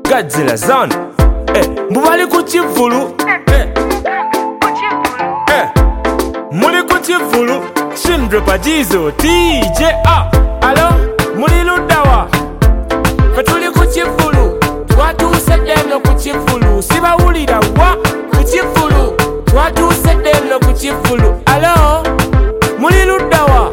Godzilla zone. Mbubali kuchivulu. Muli kuchivulu. Shindropa Jizo TJ. Alo, muli ludawa. Fatuli kuchivulu. Watu sedeno kuchivulu. Siba ulida wa kuchivulu. Watu sedeno kuchivulu. Alo, muli ludawa.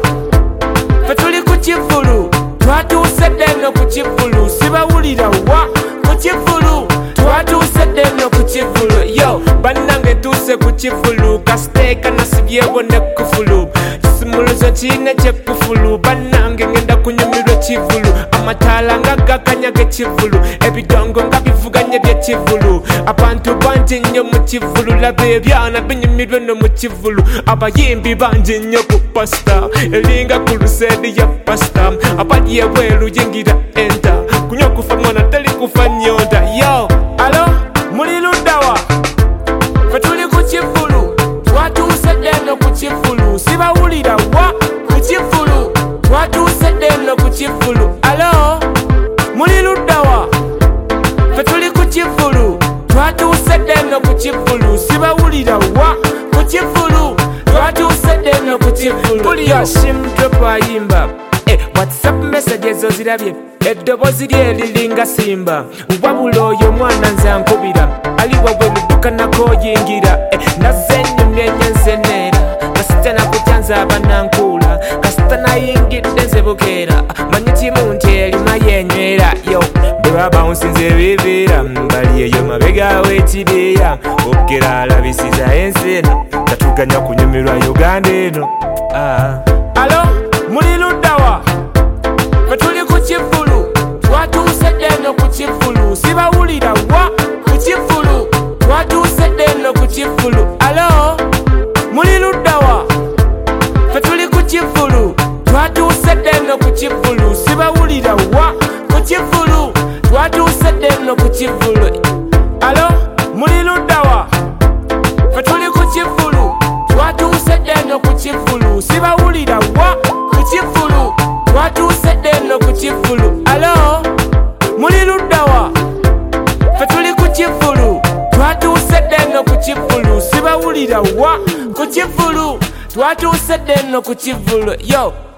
Fatuli kuchivulu. Watu sedeno kuchivulu. Siba ulida wa kuchivulu. Watu sedeno kuchivulu. Yo, banange tuse kuchivulu. Kasteka nasibyewo ne kufulu. Simuluzo chine chekufulu. Banange ngenda kunyumirwa chivulu. Amatala nga gakanyage chivulu. Ebidongo nga bivuganye bye chivulu. Abantu banje nnyo mu chivulu. Labe ebyana binyumirwe no mu chivulu. Abayimbi banje nnyo ku pasta. Elinga ku lusedi ya pasta. Abali ebweru yingira enda. Kunywa kufa mwana tali kufa nyonda. Yo, alo, muli ludawa. Fatuli ku chivulu. Watu sedeno ku chivulu. Siba ulida wa ku chivulu. Watu sedeno ku chivulu. Alo, muli ludawa. Fatuli ku chivulu. Watu sedeno ku chivulu. Siba ulida wa ku chivulu. Watu sedeno ku chivulu. Puli ya shimdropa yimba. WhatsApp messages ozirabye. Eddobozi lye lilinga simba. Wabula oyo mwana nze ankubira. Aliwa bwe muduka nakoyingira. Naze nnyumye nyenzenera. Kasita nakutyanza abanankuula. Kasita nayingidde nze bukeera. Manyi kimu nti erima yenywera. Yo, bwe baba unsinze biviira. Bali eyo mabega w'ekibiira. Okera alabisiza ensi eno. Tatuganya kunyumirwa Uganda eno. Alo, muli ludawa. Fatuli ku chivulu. Watu sedeno ku chivulu. Siba ulida wa ku chivulu. Watu sedeno ku chivulu. Alo, muli ludawa. Fatuli ku chivulu. Watu sedeno ku chivulu. Siba ulida wa ku chivulu. Watu sedeno ku chivulu. Alo, muli ludawa. Fatuli ku chivulu. Watu sedeno ku chivulu. Siba ulida wa ku chivulu. Watu sedeno ku chivulu. Alo, muli ludawa. Fatuli ku chivulu. Watu sedeno ku chivulu. Siba ulida wa ku chivulu. Watu sedeno ku chivulu. Yo.